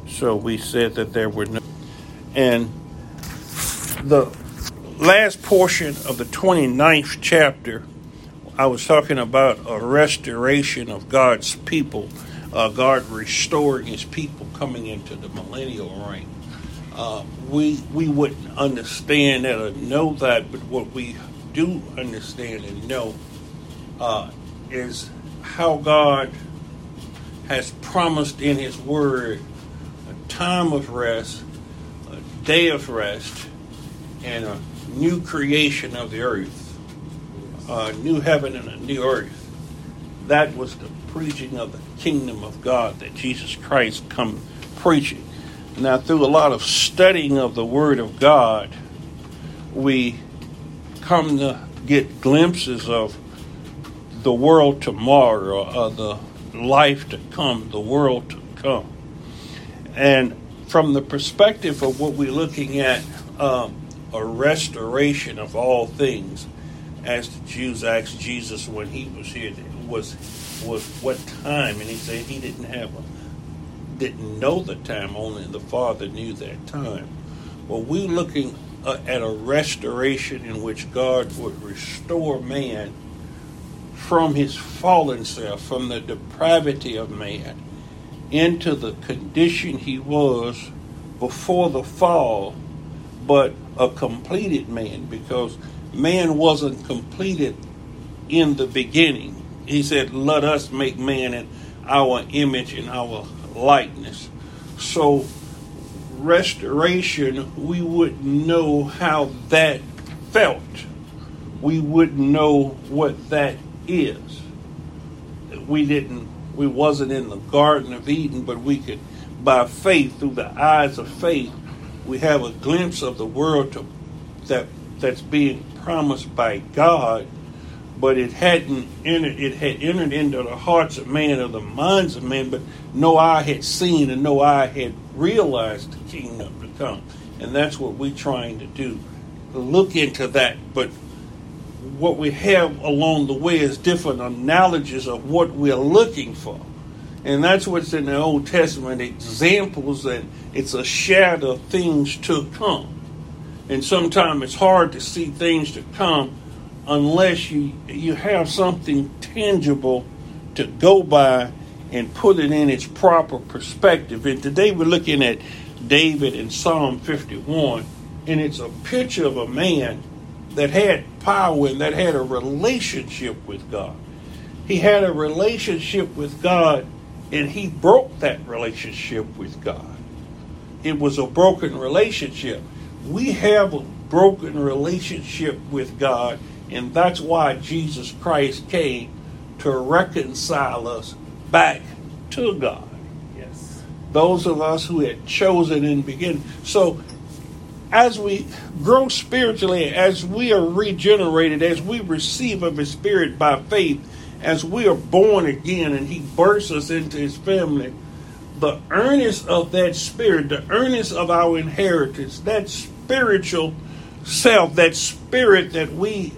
So we said that there were no. And the last portion of the 29th chapter, I was talking about a restoration of God's people, God restoring his people coming into the millennial reign. We wouldn't understand that or know that, but what we do understand and know is how God has promised in his word a time of rest, a day of rest, and a new creation of the earth, a new heaven and a new earth. That was the preaching of the kingdom of God that Jesus Christ come preaching. Now, through a lot of studying of the Word of God, we come to get glimpses of the world tomorrow, or the life to come, the world to come. And from the perspective of what we're looking at, a restoration of all things, as the Jews asked Jesus when he was here, was what time? And he said he didn't know the time, only the Father knew that time. Well, we're looking at a restoration in which God would restore man from his fallen self, from the depravity of man, into the condition he was before the fall, but a completed man, because man wasn't completed in the beginning. He said, let us make man in our image and our likeness. So restoration, we wouldn't know how that felt. We wouldn't know what that is. We wasn't in the Garden of Eden, but we could, by faith, through the eyes of faith, we have a glimpse of the world that's being promised by God, but it had entered into the hearts of man, or the minds of man, but no eye had seen and no eye had realized the kingdom to come. And that's what we're trying to do, look into that. But what we have along the way is different analogies of what we're looking for. And that's what's in the Old Testament, examples, and it's a shadow of things to come. And sometimes it's hard to see things to come unless you have something tangible to go by and put it in its proper perspective. And today we're looking at David in Psalm 51, and it's a picture of a man that had power and that had a relationship with God. He had a relationship with God, and he broke that relationship with God. It was a broken relationship. We have a broken relationship with God, and that's why Jesus Christ came to reconcile us back to God. Yes. Those of us who had chosen in the beginning. So as we grow spiritually, as we are regenerated, as we receive of his Spirit by faith, as we are born again and he births us into his family, the earnest of that Spirit, the earnest of our inheritance, that spiritual self, that spirit that we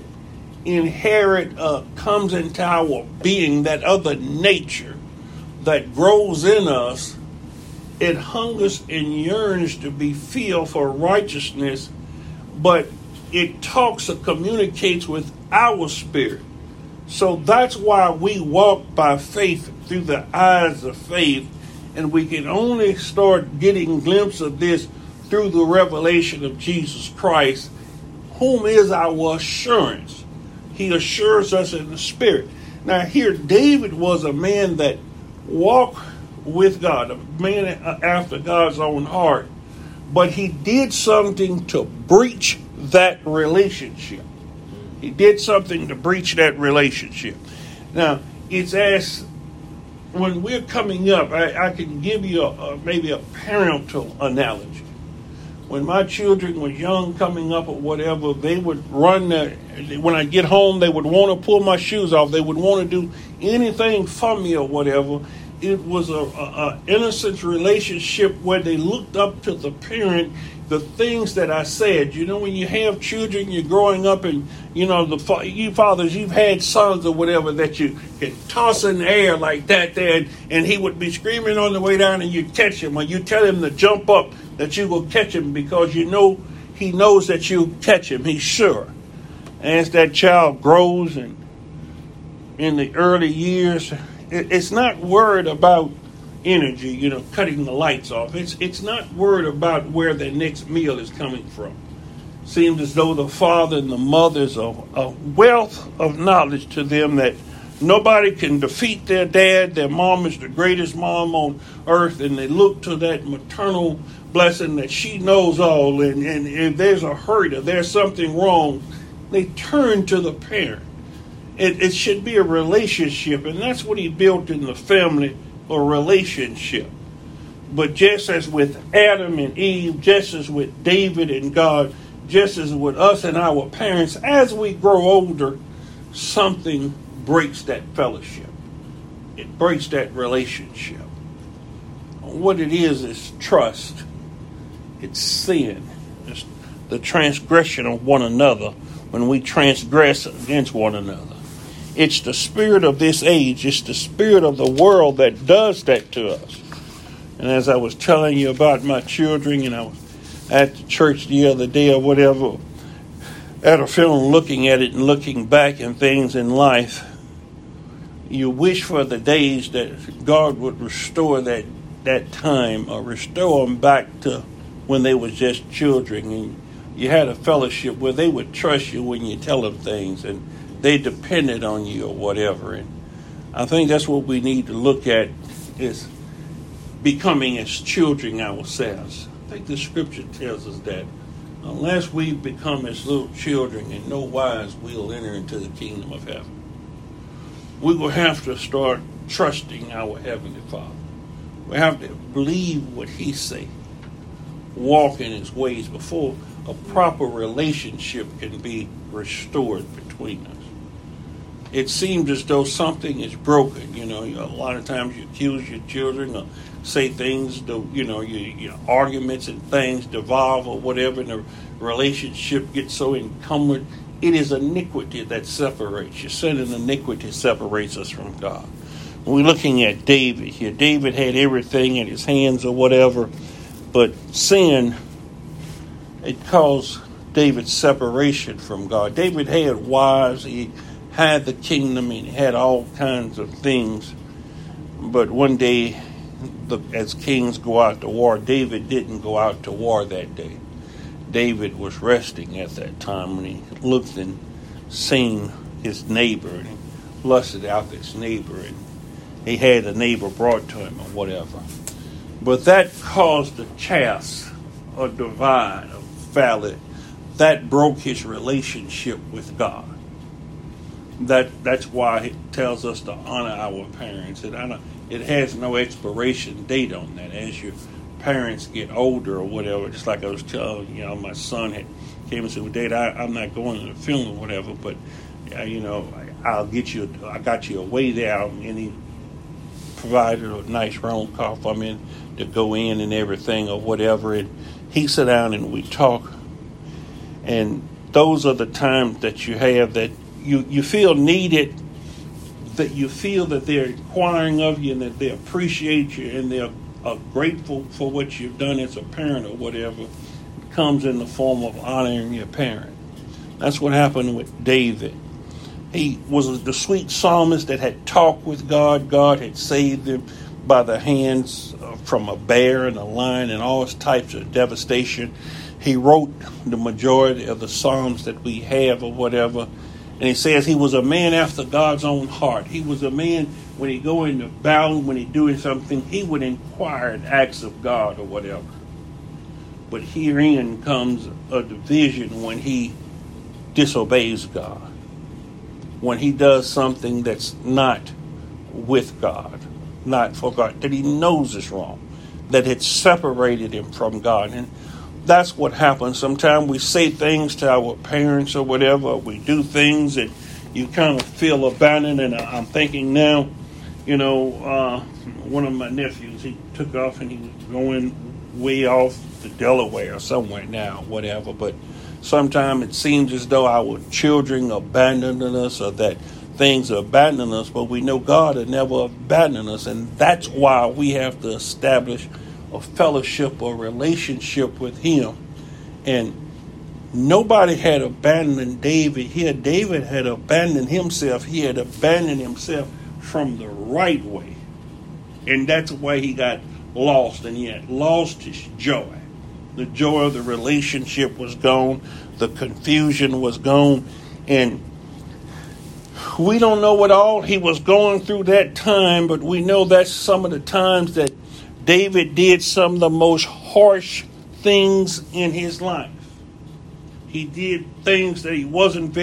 inherit comes into our being, that other nature that grows in us. It hungers and yearns to be filled for righteousness, but it talks or communicates with our spirit. So that's why we walk by faith through the eyes of faith, and we can only start getting glimpses of this through the revelation of Jesus Christ, whom is our assurance. He assures us in the Spirit. Now here, David was a man that walked with God, a man after God's own heart, but he did something to breach that relationship. He did something to breach that relationship. Now, it's as when we're coming up, I can give you maybe a parental analogy. When my children were young, coming up or whatever, they would run. When I get home, they would want to pull my shoes off. They would want to do anything for me or whatever. it was a innocent relationship where they looked up to the parent. The things that I said, when you have children, you're growing up, and you fathers, you've had sons or whatever that you can toss in the air like that there, and he would be screaming on the way down, and you'd catch him, or you tell him to jump up, that you will catch him because he knows that you'll catch him. He's sure. As that child grows and in the early years, it's not worried about energy, cutting the lights off. It's not worried about where their next meal is coming from. Seems as though the father and the mother's a wealth of knowledge to them that nobody can defeat their dad. Their mom is the greatest mom on earth, and they look to that maternal blessing that she knows all. And if there's a hurt or there's something wrong, they turn to the parent. It should be a relationship, and that's what he built in the family, a relationship. But just as with Adam and Eve, just as with David and God, just as with us and our parents, as we grow older, something breaks that fellowship. It breaks that relationship. What it is trust. It's sin. It's the transgression of one another when we transgress against one another. It's the spirit of this age. It's the spirit of the world that does that to us. And as I was telling you about my children, and I was at the church the other day or whatever, at a film looking at it and looking back and things in life, you wish for the days that God would restore that time, or restore them back to when they was just children, and you had a fellowship where they would trust you when you tell them things, and they depended on you or whatever. And I think that's what we need to look at, is becoming as children ourselves. I think the scripture tells us that unless we become as little children, in no wise we'll enter into the kingdom of heaven. We will have to start trusting our Heavenly Father. We have to believe what He say, walk in His ways before a proper relationship can be restored between us. It seems as though something is broken. A lot of times you accuse your children or say things, your arguments and things devolve or whatever, and the relationship gets so encumbered. It is iniquity that separates you. Sin and iniquity separates us from God. When we're looking at David here, David had everything in his hands or whatever, but sin, it caused David's separation from God. David had wives, he had the kingdom, and he had all kinds of things. But one day, as kings go out to war, David didn't go out to war that day. David was resting at that time when he looked and seen his neighbor, and he lusted after his neighbor, and he had a neighbor brought to him or whatever. But that caused a chaos, a divide, a valley. That broke his relationship with God. That's why it tells us to honor our parents. It has no expiration date on that. As your parents get older or whatever, just like I was telling my son came and said, "Well, Dad, I'm not going to the funeral or whatever, but I got you a way there," and he provided a nice round car for me to go in and everything or whatever. And he sat down and we talk. And those are the times that you have that you feel needed, that you feel that they're inquiring of you and that they appreciate you and they're grateful for what you've done as a parent or whatever. It comes in the form of honoring your parent. That's what happened with David. He was the sweet psalmist that had talked with God. God had saved him by the hands from a bear and a lion and all types of devastation. He wrote the majority of the psalms that we have or whatever. And he says he was a man after God's own heart. He was a man, when he go into battle, when he doing something, he would inquire and ask of God or whatever. But herein comes a division when he disobeys God. When he does something that's not with God, not for God, that he knows is wrong, that it separated him from God. And that's what happens. Sometimes we say things to our parents or whatever. We do things and you kind of feel abandoned. And I'm thinking now, one of my nephews, he took off and he was going way off to Delaware or somewhere now, whatever. But sometimes it seems as though our children abandoning us or that things are abandoning us, but we know God will never abandon us. And that's why we have to establish a fellowship or relationship with him. And nobody had abandoned David here. David had abandoned himself. He had abandoned himself from the right way. And that's why he got lost, and he had lost his joy. The joy of the relationship was gone. The confusion was gone. And we don't know what all he was going through that time, but we know that's some of the times that David did some of the most harsh things in his life. He did things that he wasn't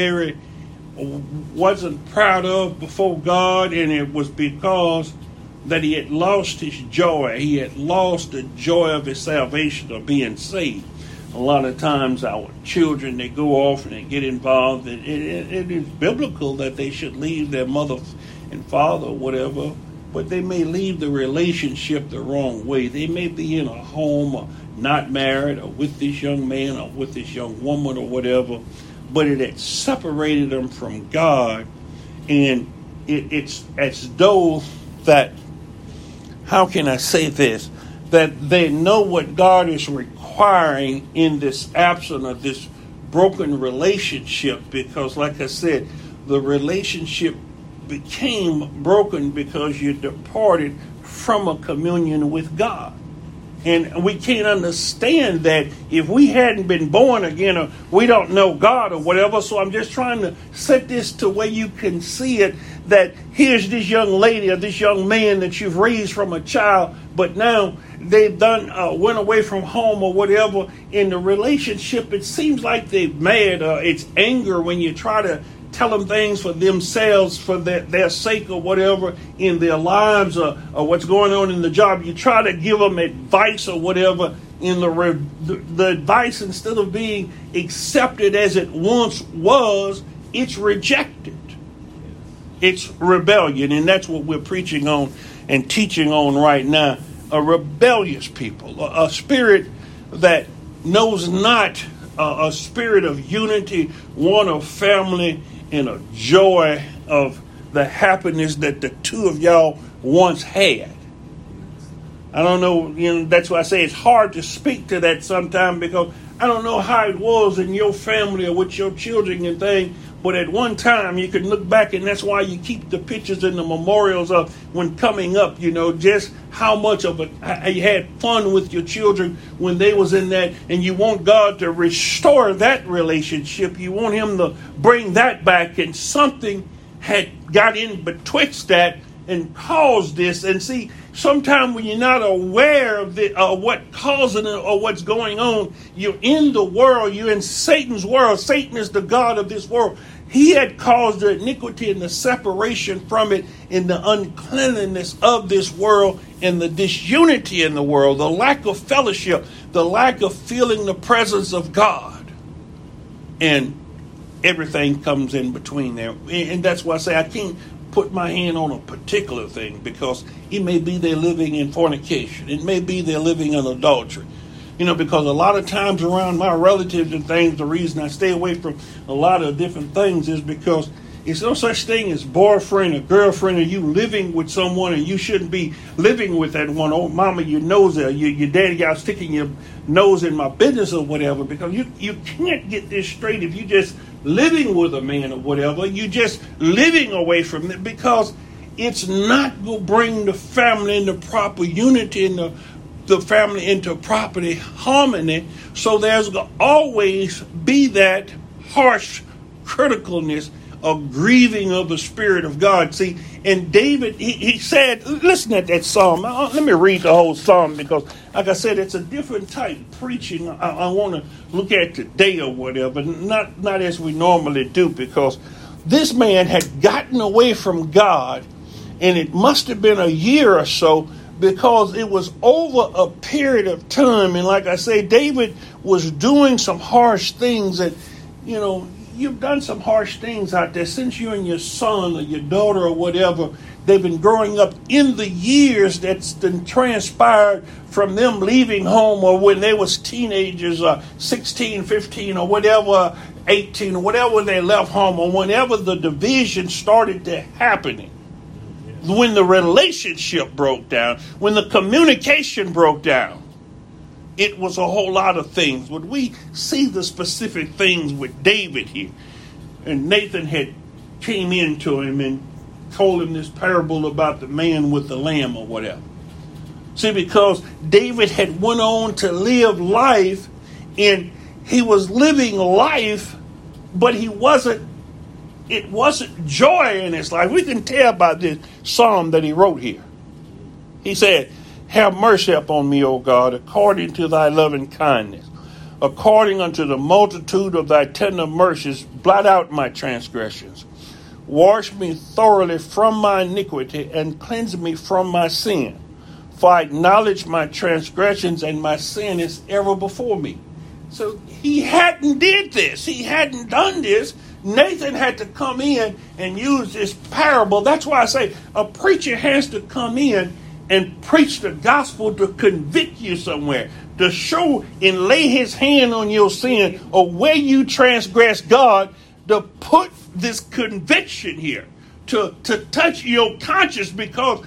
proud of before God, and it was because that he had lost his joy. He had lost the joy of his salvation, of being saved. A lot of times our children, they go off and they get involved. It is biblical that they should leave their mother and father or whatever, but they may leave the relationship the wrong way. They may be in a home or not married or with this young man or with this young woman or whatever, but it had separated them from God. And it's as though that, how can I say this, that they know what God is requiring in this absence of this broken relationship, because like I said, the relationship became broken because you departed from a communion with God. And we can't understand that if we hadn't been born again, or we don't know God or whatever. So I'm just trying to set this to where you can see it, that here's this young lady or this young man that you've raised from a child, but now they've went away from home or whatever. In the relationship, it seems like they're mad, or it's anger when you try to tell them things for themselves, for their sake or whatever in their lives, or what's going on in the job. You try to give them advice or whatever, in the advice, instead of being accepted as it once was, it's rejected. It's rebellion, and that's what we're preaching on and teaching on right now. A rebellious people, a spirit that knows not a spirit of unity, one of family, and a joy of the happiness that the two of y'all once had. I don't know, that's why I say it's hard to speak to that sometimes, because I don't know how it was in your family or with your children and things, but at one time you can look back, and that's why you keep the pictures and the memorials of when coming up, just how much of it you had fun with your children when they was in that, and you want God to restore that relationship. You want him to bring that back, and something had got in betwixt that and caused this. And see, sometimes when you're not aware of what causing it or what's going on, you're in the world, you're in Satan's world. Satan is the god of this world. He had caused the iniquity and the separation from it, in the uncleanliness of this world, and the disunity in the world, the lack of fellowship, the lack of feeling the presence of God. And everything comes in between there. And that's why I say I can't put my hand on a particular thing, because it may be they're living in fornication. It may be they're living in adultery. Because a lot of times around my relatives and things, the reason I stay away from a lot of different things is because it's no such thing as boyfriend or girlfriend, or you living with someone, and you shouldn't be living with that one. Oh, mama, your nose there. Your daddy got sticking your nose in my business or whatever, because you can't get this straight if you just living with a man or whatever. You just living away from it, because it's not going to bring the family into proper unity and the family into property harmony. So there's going to always be that harsh criticalness of grieving of the Spirit of God. See, and David, he said, listen at that psalm. Let me read the whole psalm, because, like I said, it's a different type of preaching I want to look at today or whatever, not as we normally do, because this man had gotten away from God, and it must have been a year or so, because it was over a period of time. And like I say, David was doing some harsh things, and, you've done some harsh things out there since you and your son or your daughter or whatever, They've been growing up in the years that's been transpired from them leaving home, or when they was teenagers, 16, 15, or whatever, 18, or whatever they left home, or whenever the division started to happening. When the relationship broke down, when the communication broke down, it was a whole lot of things. When we see the specific things with David here, and Nathan had came into him and told him this parable about the man with the lamb or whatever. See, because David had went on to live life, and he was living life, but it wasn't joy in his life. We can tell by this psalm that he wrote here. He said, "Have mercy upon me, O God, according to thy loving kindness. According unto the multitude of thy tender mercies, blot out my transgressions. Wash me thoroughly from my iniquity, and cleanse me from my sin. For I acknowledge my transgressions, and my sin is ever before me." So he hadn't did this. He hadn't done this. Nathan had to come in and use this parable. That's why I say a preacher has to come in and preach the gospel to convict you somewhere, to show and lay his hand on your sin or where you transgress God, to put this conviction here, to touch your conscience, because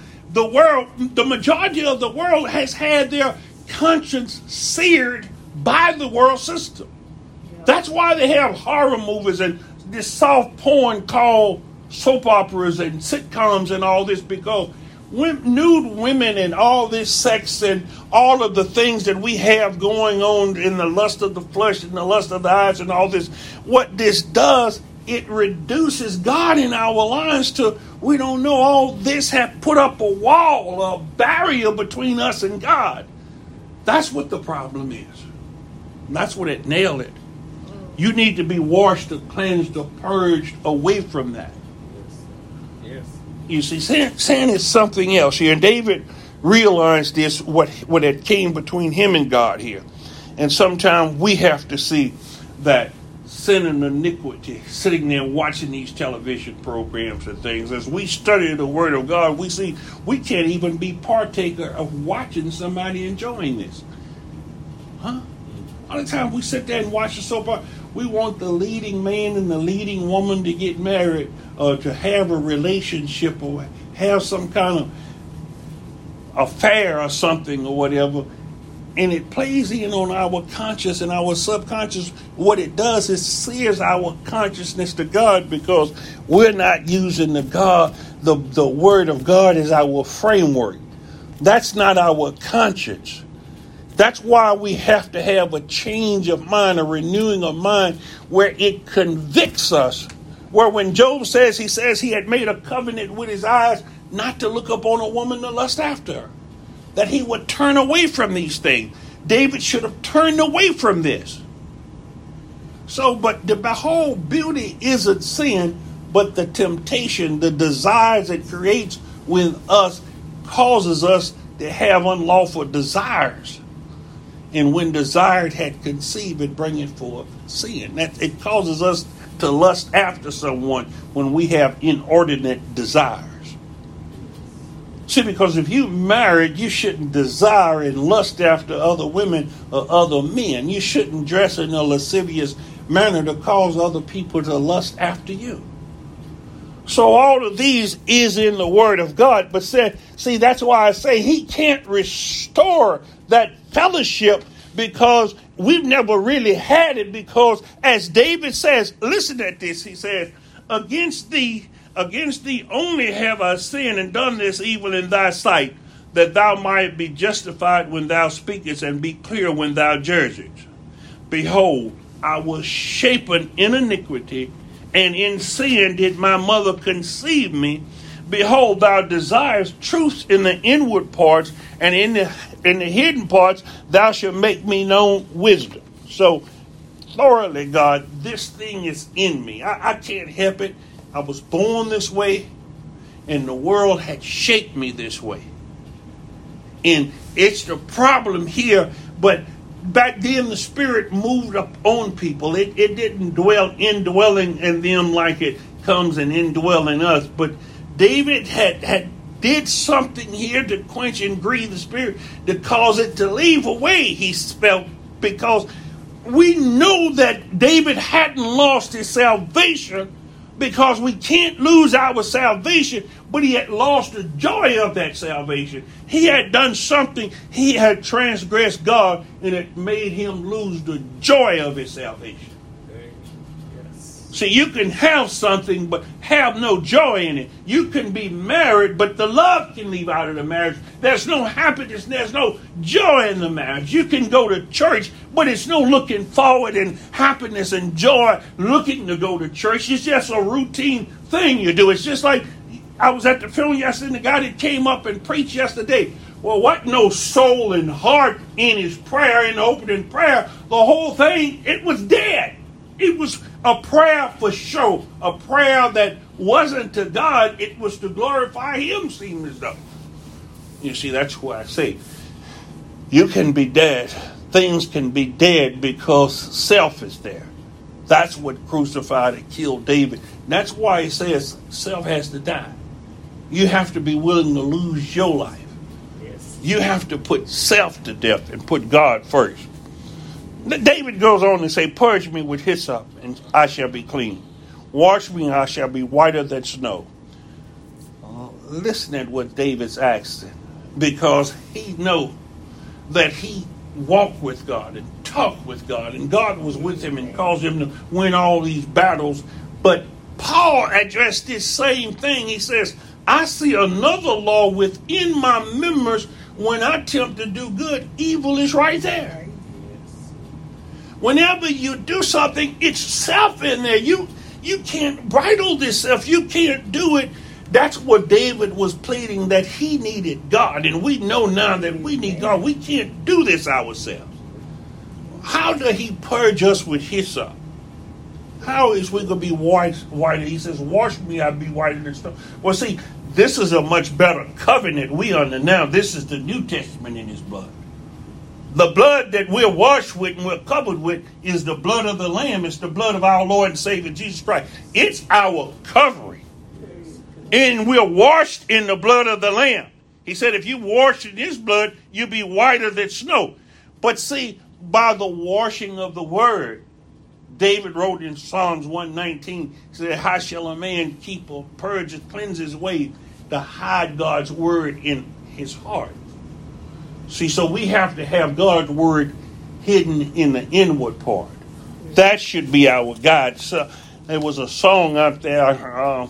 the majority of the world has had their conscience seared by the world system. That's why they have horror movies and this soft porn called soap operas and sitcoms and all this, because nude women and all this sex and all of the things that we have going on in the lust of the flesh and the lust of the eyes and all this, what this does, it reduces God in our lives to, we don't know, all this have put up a wall, a barrier between us and God. That's what the problem is. And that's what it nailed it. You need to be washed or cleansed or purged away from that. Yes. You see, sin is something else here. And David realized this, what had came between him and God here. And sometimes we have to see that sin and iniquity, sitting there watching these television programs and things. As we study the Word of God, we see we can't even be partaker of watching somebody enjoying this. Huh? All the time we sit there and watch the soap opera, we want the leading man and the leading woman to get married, or to have a relationship, or have some kind of affair or something or whatever. And it plays in on our conscious and our subconscious. What it does is sears our consciousness to God, because we're not using the Word of God as our framework. That's not our conscience. That's why we have to have a change of mind, a renewing of mind, where it convicts us. Where when Job says he had made a covenant with his eyes not to look upon a woman to lust after her, that he would turn away from these things. David should have turned away from this. So, but the whole beauty isn't sin, but the temptation, the desires it creates with us, causes us to have unlawful desires. And when desired had conceived, it bringeth forth sin. It causes us to lust after someone when we have inordinate desires. See, because if you married, you shouldn't desire and lust after other women or other men. You shouldn't dress in a lascivious manner to cause other people to lust after you. So all of these is in the Word of God. But see, that's why I say he can't restore that fellowship, because we've never really had it. Because as David says, listen at this, he says, against thee only have I sinned and done this evil in thy sight, that thou might be justified when thou speakest and be clear when thou judgest. Behold, I was shapen in iniquity, and in sin did my mother conceive me. Behold, thou desirest truth in the inward parts, and in the hidden parts thou shalt make me known wisdom. So, thoroughly, God, this thing is in me. I can't help it. I was born this way, and the world had shaped me this way. And it's the problem here, but back then the Spirit moved up on people. It didn't indwelling in them like it comes and indwell in us. But David had did something here to quench and grieve the Spirit, to cause it to leave away, he felt, because we know that David hadn't lost his salvation, because we can't lose our salvation, but he had lost the joy of that salvation. He had done something, he had transgressed God, and it made him lose the joy of his salvation. See, you can have something but have no joy in it. You can be married, but the love can leave out of the marriage. There's no happiness, there's no joy in the marriage. You can go to church, but it's no looking forward and happiness and joy looking to go to church. It's just a routine thing you do. It's just like I was at the funeral yesterday, and the guy that came up and preached yesterday. Well, what no soul and heart in his prayer, in the opening prayer. The whole thing, it was dead. It was a prayer for show, a prayer that wasn't to God, it was to glorify him, seemed as though. You see, that's why I say, you can be dead. Things can be dead because self is there. That's what crucified and killed David. That's why he says self has to die. You have to be willing to lose your life. Yes. You have to put self to death and put God first. David goes on to say, purge me with hyssop, and I shall be clean. Wash me, and I shall be whiter than snow. Listen at what David's asking, because he knows that he walked with God and talked with God, and God was with him and caused him to win all these battles. But Paul addressed this same thing. He says, I see another law within my members. When I attempt to do good, evil is right there. Whenever you do something, it's self in there. You can't bridle this self. You can't do it. That's what David was pleading, that he needed God. And we know now that we need God. We can't do this ourselves. How did he purge us with hyssop? How is we going to be whiter? He says, wash me, I'll be whiter than snow. Well, see, this is a much better covenant we under now. This is the New Testament in his blood. The blood that we're washed with and we're covered with is the blood of the Lamb. It's the blood of our Lord and Savior Jesus Christ. It's our covering. And we're washed in the blood of the Lamb. He said if you wash in his blood, you'll be whiter than snow. But see, by the washing of the word, David wrote in Psalms 119, he said, how shall a man keep or purge or cleanse his way to hide God's word in his heart? See, so we have to have God's word hidden in the inward part. That should be our guide. So there was a song out there,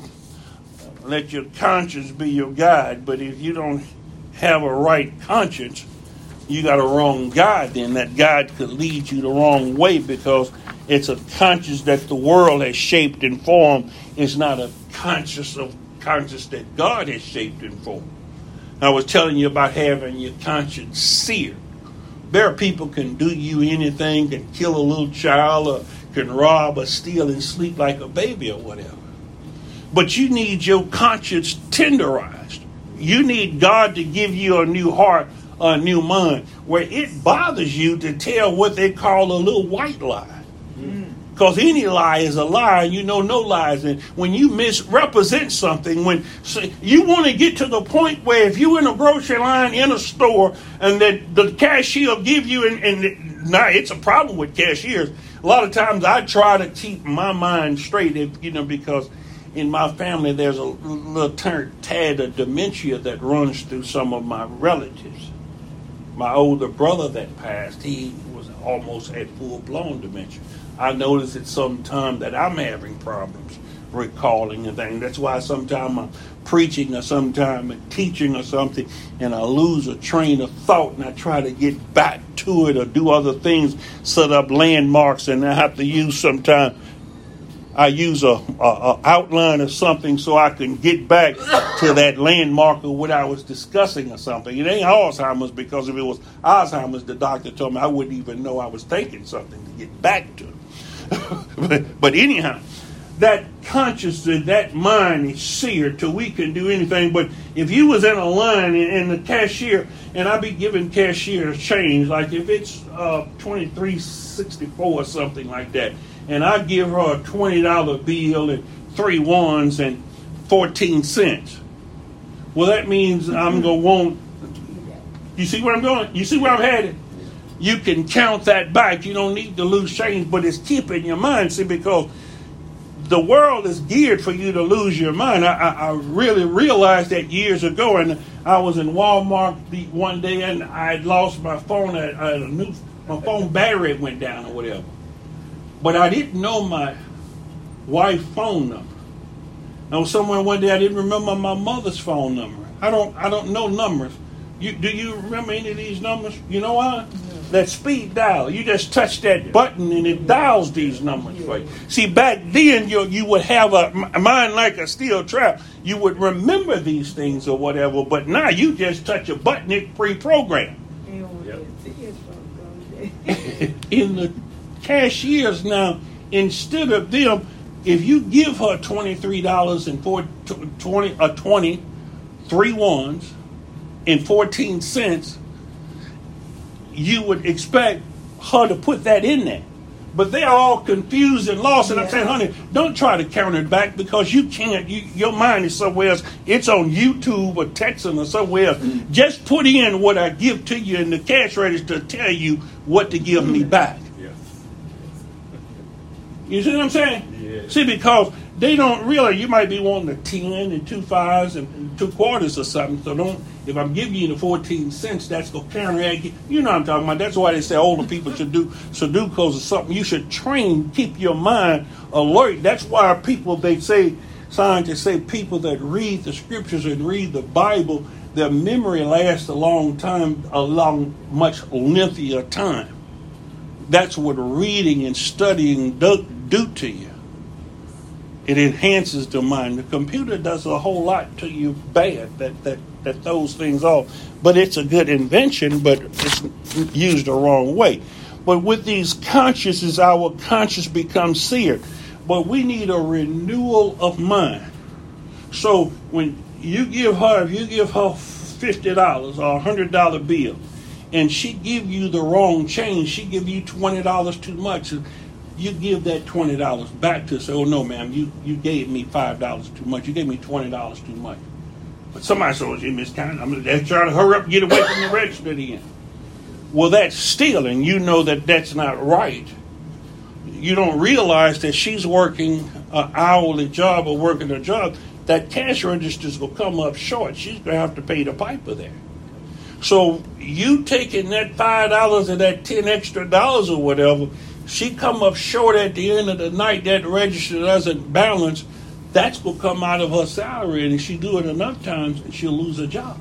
let your conscience be your guide. But if you don't have a right conscience, you got a wrong guide. Then that guide could lead you the wrong way, because it's a conscience that the world has shaped and formed. It's not a conscience that God has shaped and formed. I was telling you about having your conscience seared. There are people can do you anything, can kill a little child, or can rob or steal and sleep like a baby or whatever. But you need your conscience tenderized. You need God to give you a new heart, a new mind, where it bothers you to tell what they call a little white lie. Because any lie is a lie, and you know no lies. And when you misrepresent something, you want to get to the point where if you're in a grocery line in a store and that the cashier will give you, and now it's a problem with cashiers. A lot of times I try to keep my mind straight, because in my family there's a little tad of dementia that runs through some of my relatives. My older brother that passed, he was almost at full-blown dementia. I notice at some time that I'm having problems recalling and things. That's why sometimes I'm preaching or sometimes I'm teaching or something, and I lose a train of thought, and I try to get back to it or do other things, set up landmarks, and I have to use sometimes. I use a outline of something so I can get back to that landmark of what I was discussing or something. It ain't Alzheimer's, because if it was Alzheimer's, the doctor told me I wouldn't even know I was thinking something to get back to. But anyhow, that consciousness, that mind is seared till we can do anything. But if you was in a line and the cashier, and I be giving cashiers change, like if it's $23.64 or something like that, and I give her a $20 bill and 3 ones and 14 cents. Well, that means I'm going to want, you see where I'm going? You see where I'm headed? You can count that back. You don't need to lose change, but it's keeping your mind. See, because the world is geared for you to lose your mind. I really realized that years ago, and I was in Walmart one day, and I had lost my phone. My phone battery went down or whatever. But I didn't know my wife's phone number. I was somewhere one day, I didn't remember my mother's phone number. I don't know numbers. Do you remember any of these numbers? You know why? That speed dial. You just touch that button and it dials these numbers for you. See, back then you would have a mind like a steel trap. You would remember these things or whatever, but now you just touch a button, it's pre-programmed. In the cashiers now, instead of them, if you give her $23 and 3 ones and 14 cents, you would expect her to put that in there. But they're all confused and lost. And I'm saying, honey, don't try to counter it back because you can't. Your mind is somewhere else. It's on YouTube or texting or somewhere else. Just put in what I give to you in the cash register to tell you what to give me back. You see what I'm saying? Yeah. See, because they don't really, you might be wanting a 10 and 2 5s and 2 quarters or something. So if I'm giving you the 14 cents, that's going to counteract. You know what I'm talking about. That's why they say older people should do Sudokus or something. You should keep your mind alert. That's why scientists say people that read the scriptures and read the Bible, their memory lasts a long much lengthier time. That's what reading and studying do to you. It enhances the mind. The computer does a whole lot to you bad that throws things off. But it's a good invention, but it's used the wrong way. But with these consciences, our conscience becomes seared. But we need a renewal of mind. So when you give her $50 or $100 bill, and she give you the wrong change, she give you $20 too much, you give that $20 back to her. Say, oh no, ma'am, you gave me $5 too much. You gave me $20 too much. But somebody says, hey, Miss Karen, I'm trying to hurry up and get away from the register again. Well, that's stealing. You know that's not right. You don't realize that she's working an hourly job or working a job. That cash register's going to come up short. She's going to have to pay the piper there. So you taking that $5 or that $10 extra or whatever, she come up short at the end of the night, that register doesn't balance, that's going to come out of her salary. And if she do it enough times, she'll lose her job.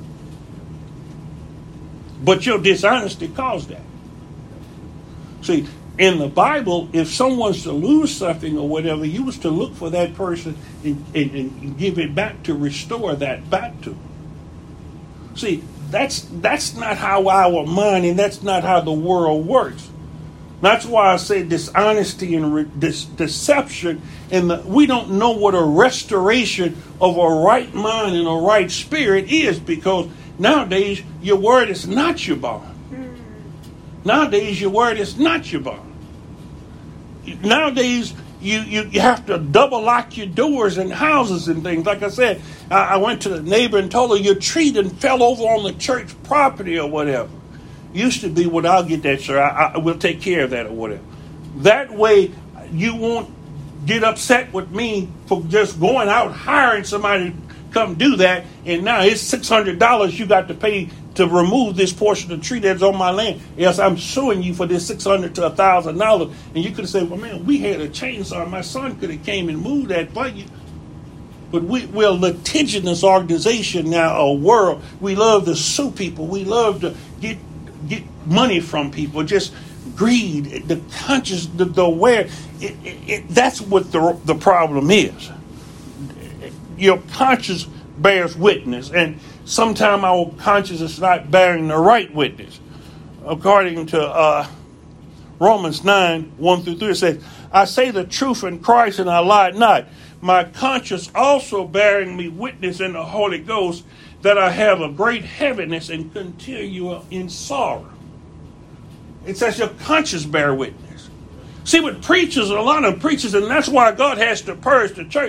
But your dishonesty caused that. See, in the Bible, if someone's to lose something or whatever, you was to look for that person and give it back to restore that back to them. See, that's not how our mind and that's not how the world works. That's why I say dishonesty and deception, and we don't know what a restoration of a right mind and a right spirit is, because nowadays your word is not your bond. Nowadays your word is not your bond. Nowadays you have to double lock your doors and houses and things. Like I said, I went to the neighbor and told her your tree done fell over on the church property or whatever. Used to be, well, I'll get that, sir. I will take care of that or whatever. That way you won't get upset with me for just going out hiring somebody to come do that, and now it's $600 you got to pay to remove this portion of the tree that's on my land. Yes, I'm suing you for this $600 to $1,000. And you could have said, well, man, we had a chainsaw. My son could have came and moved that for you. But we're a litigious organization now, a world. We love to sue people. We love to get money from people. Just greed, the conscious, the aware. That's what the problem is. Your conscience bears witness, and sometimes our conscience is not bearing the right witness. According to Romans 9, 1-3, it says, I say the truth in Christ and I lie not. My conscience also bearing me witness in the Holy Ghost that I have a great heaviness and continue in sorrow. It says your conscience bear witness. See, with preachers, a lot of preachers, and that's why God has to purge the church.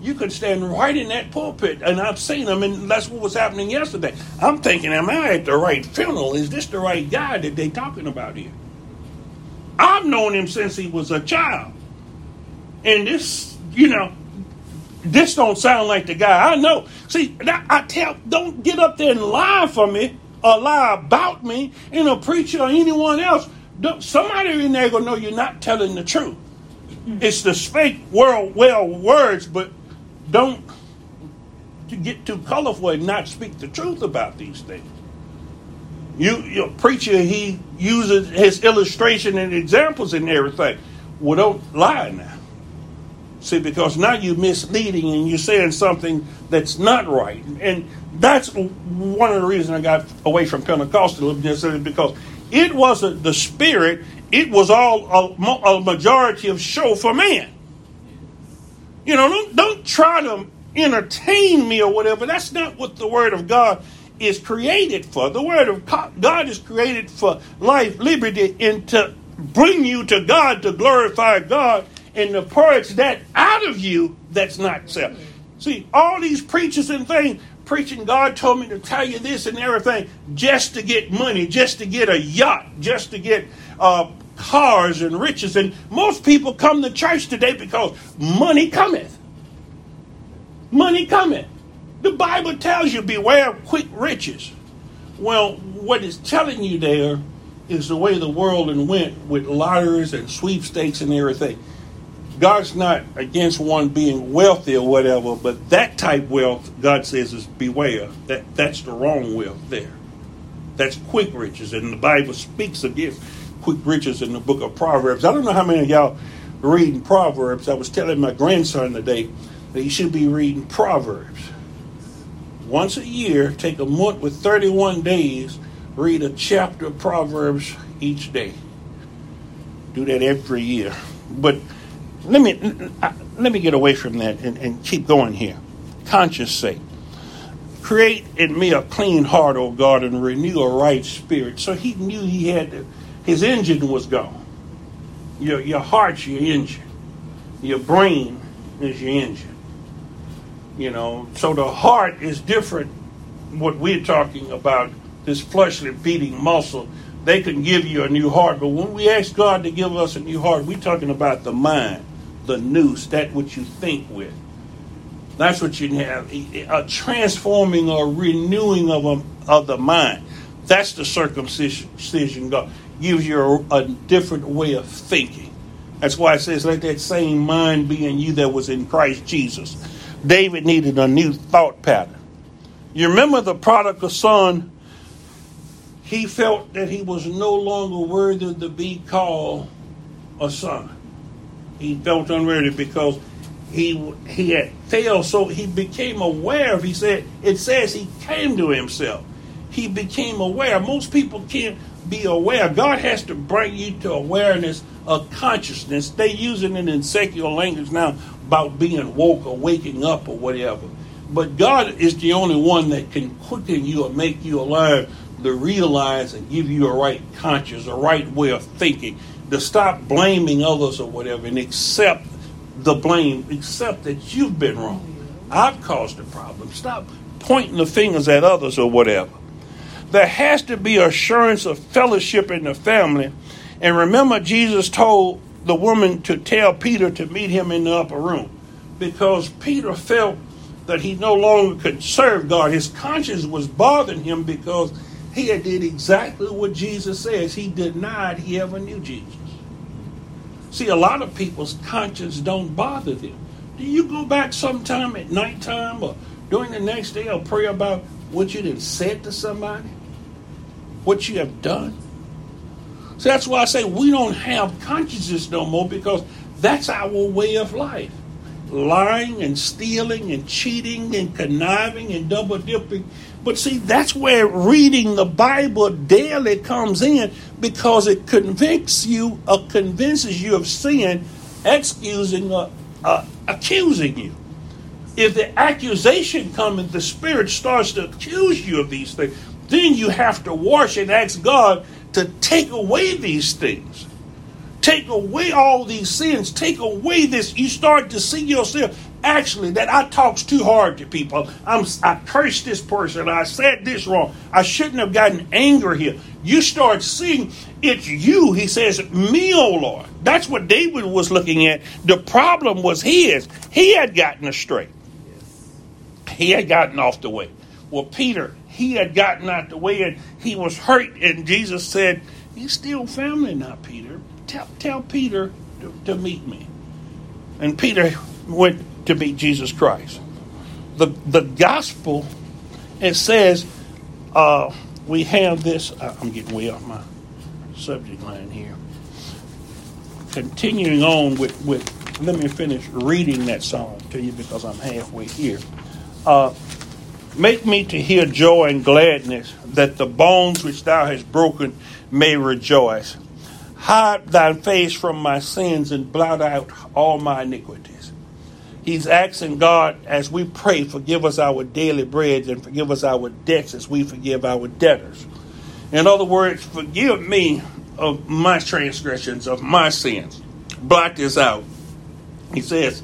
You could stand right in that pulpit, and I've seen them, and that's what was happening yesterday. I'm thinking, am I at the right funeral? Is this the right guy that they talking about here? I've known him since he was a child. And this, this don't sound like the guy I know. See, don't get up there and lie for me or lie about me, and a preacher or anyone else. Somebody in there gonna know you're not telling the truth. It's the fake words, but don't get too colorful and not speak the truth about these things. Your preacher, he uses his illustration and examples and everything. Well, don't lie now. See, because now you're misleading and you're saying something that's not right. And that's one of the reasons I got away from Pentecostalism, because it wasn't the spirit, it was all a majority of show for man. Don't try to entertain me or whatever. That's not what the Word of God is created for. The Word of God is created for life, liberty, and to bring you to God, to glorify God, and to purge that out of you that's not self. See, all these preachers and things, preaching God told me to tell you this and everything, just to get money, just to get a yacht, just to get cars and riches. And most people come to church today because money cometh. Money cometh. The Bible tells you, beware of quick riches. Well, what it's telling you there is the way the world went with lotteries and sweepstakes and everything. God's not against one being wealthy or whatever, but that type wealth, God says, is beware. That's the wrong wealth there. That's quick riches, and the Bible speaks against quick riches in the book of Proverbs. I don't know how many of y'all are reading Proverbs. I was telling my grandson today that he should be reading Proverbs. Once a year, take a month with 31 days, read a chapter of Proverbs each day. Do that every year. But let me get away from that and keep going here. Conscious sake. Create in me a clean heart, O God, and renew a right spirit. So he knew his engine was gone. Your heart's your engine. Your brain is your engine. So the heart is different. What we're talking about, this fleshly beating muscle, they can give you a new heart. But when we ask God to give us a new heart, we're talking about the mind, the nous, that what you think with. That's what you have, a transforming or renewing of the mind. That's the circumcision God gives you a different way of thinking. That's why it says, let that same mind be in you that was in Christ Jesus. David needed a new thought pattern. You remember the prodigal son? He felt that he was no longer worthy to be called a son. He felt unworthy because he had failed. So he became aware of, it says he came to himself. He became aware. Most people can't be aware. God has to bring you to awareness of consciousness. They using it in secular language now about being woke or waking up or whatever. But God is the only one that can quicken you or make you alive to realize and give you a right conscience, a right way of thinking, to stop blaming others or whatever and accept the blame, accept that you've been wrong. I've caused the problem. Stop pointing the fingers at others or whatever. There has to be assurance of fellowship in the family. And remember, Jesus told the woman to tell Peter to meet him in the upper room, because Peter felt that he no longer could serve God. His conscience was bothering him because he had did exactly what Jesus says. He denied he ever knew Jesus. See, a lot of people's conscience don't bother them. Do you go back sometime at nighttime or during the next day or pray about what you done said to somebody? What you have done? So that's why I say we don't have consciences no more, because that's our way of life. Lying and stealing and cheating and conniving and double dipping. But see, that's where reading the Bible daily comes in, because it convinces you of sin, excusing or accusing you. If the accusation comes and the Spirit starts to accuse you of these things, then you have to wash and ask God to take away these things. take away all these sins, take away this, you start to see yourself, actually, that I talks too hard to people. I cursed this person. I said this wrong. I shouldn't have gotten anger here. You start seeing it's you. He says, me, O Lord. That's what David was looking at. The problem was his. He had gotten astray. He had gotten off the way. Well, Peter, he had gotten out the way and he was hurt. And Jesus said, "He's still family now, Peter. Tell Peter to meet me." And Peter went to meet Jesus Christ. The gospel, it says, we have this. I'm getting way off my subject line here. Continuing on with let me finish reading that song to you because I'm halfway here. Make me to hear joy and gladness, that the bones which thou hast broken may rejoice. Hide thy face from my sins and blot out all my iniquities. He's asking God, as we pray, forgive us our daily bread and forgive us our debts as we forgive our debtors. In other words, forgive me of my transgressions, of my sins. Blot this out. He says,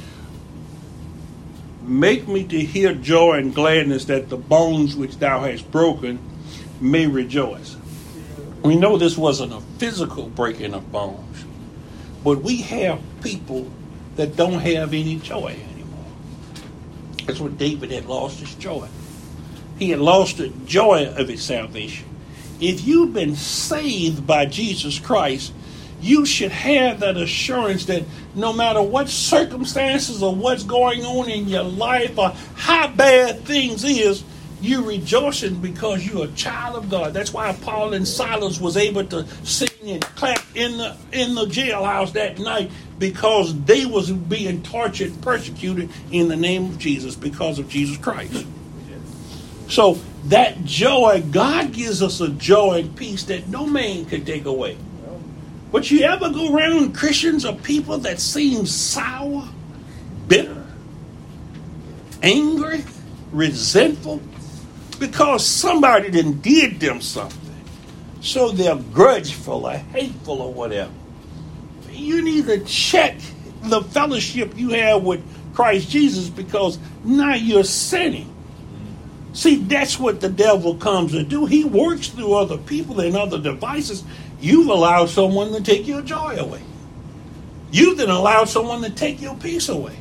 make me to hear joy and gladness, that the bones which thou hast broken may rejoice. We know this wasn't a physical breaking of bones, but we have people that don't have any joy anymore. That's what David had lost his joy. He had lost the joy of his salvation. If you've been saved by Jesus Christ, you should have that assurance that no matter what circumstances or what's going on in your life or how bad things is, you're rejoicing because you're a child of God. That's why Paul and Silas was able to sing and clap in the jailhouse that night, because they was being tortured, persecuted in the name of Jesus because of Jesus Christ. So that joy, God gives us a joy and peace that no man can take away. But you ever go around Christians or people that seem sour, bitter, angry, resentful, because somebody done did them something. So they're grudgeful or hateful or whatever. You need to check the fellowship you have with Christ Jesus, because now you're sinning. See, that's what the devil comes to do. He works through other people and other devices. You've allowed someone to take your joy away. You've then allowed someone to take your peace away.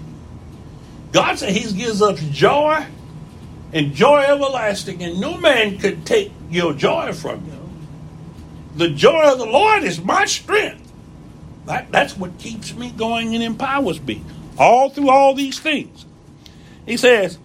God said He gives us joy and joy everlasting, and no man could take your joy from you. The joy of the Lord is my strength. That's what keeps me going and empowers me all through all these things. He says,